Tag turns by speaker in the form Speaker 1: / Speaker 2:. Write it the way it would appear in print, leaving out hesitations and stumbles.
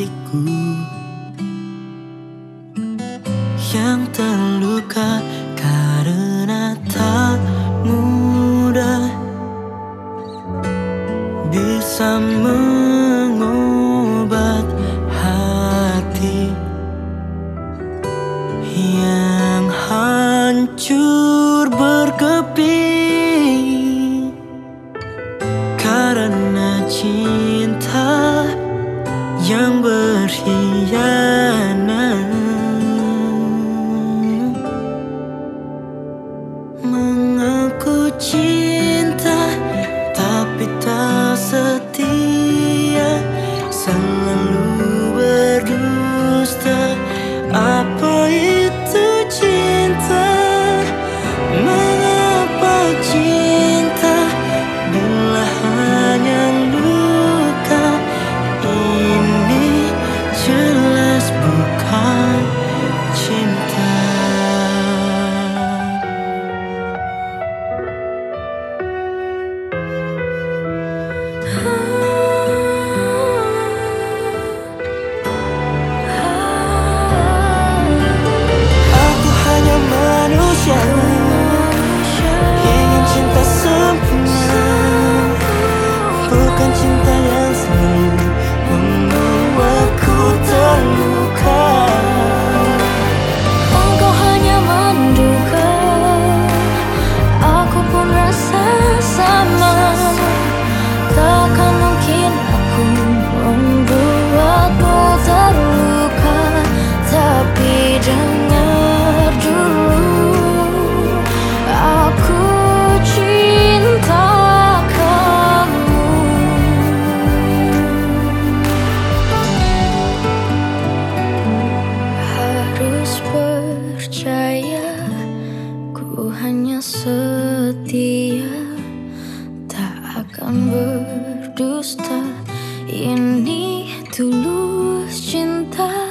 Speaker 1: hatiku yang terluka karena tak mudah bisa mengobat hati yang hancur berkeping karena cinta yang berkhianat. Mengaku cinta tapi tak setia, selalu berdusta. Apa itu cinta? Mengapa cinta bila hanya luka? Ini jelas bukan cinta. Aku hanya manusia, ingin cinta sempurna, bukan cinta yang selalu membuatku terluka.
Speaker 2: Engkau hanya menduga, aku pun rasa sama. Takkan mungkin aku membuatmu terluka. Tapi dengar dulu, aku cinta kamu. Harus percaya, ku hanya setia, tak akan berdusta. Ini tulus cinta.